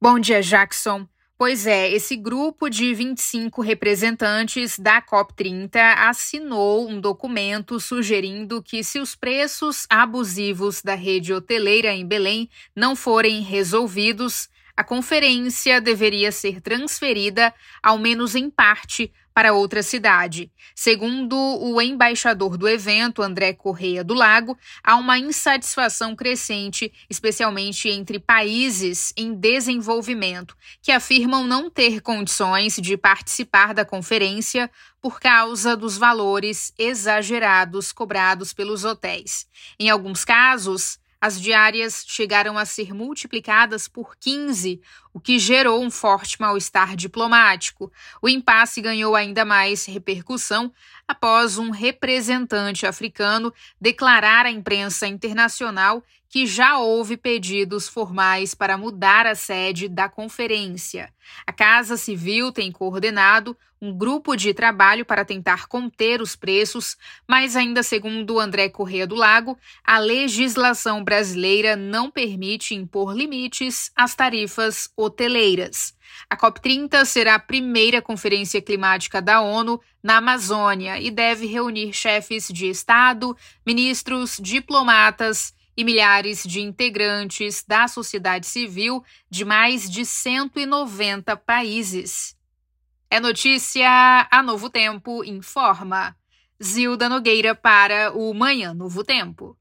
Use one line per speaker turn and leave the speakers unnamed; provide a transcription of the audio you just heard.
Bom dia, Jackson. Pois é, esse grupo de 25 representantes da COP30 assinou um documento sugerindo que, se os preços abusivos da rede hoteleira em Belém não forem resolvidos, a conferência deveria ser transferida, ao menos em parte, para outra cidade. Segundo o embaixador do evento, André Correia do Lago, há uma insatisfação crescente, especialmente entre países em desenvolvimento, que afirmam não ter condições de participar da conferência por causa dos valores exagerados cobrados pelos hotéis. Em alguns casos, as diárias chegaram a ser multiplicadas por 15, o que gerou um forte mal-estar diplomático. O impasse ganhou ainda mais repercussão após um representante africano declarar à imprensa internacional que já houve pedidos formais para mudar a sede da conferência. A Casa Civil tem coordenado um grupo de trabalho para tentar conter os preços, mas ainda segundo André Correia do Lago, a legislação brasileira não permite impor limites às tarifas hoteleiras. A COP30 será a primeira conferência climática da ONU na Amazônia e deve reunir chefes de Estado, ministros, diplomatas e milhares de integrantes da sociedade civil de mais de 190 países. É notícia, a Novo Tempo informa. Zilda Nogueira para o Manhã Novo Tempo.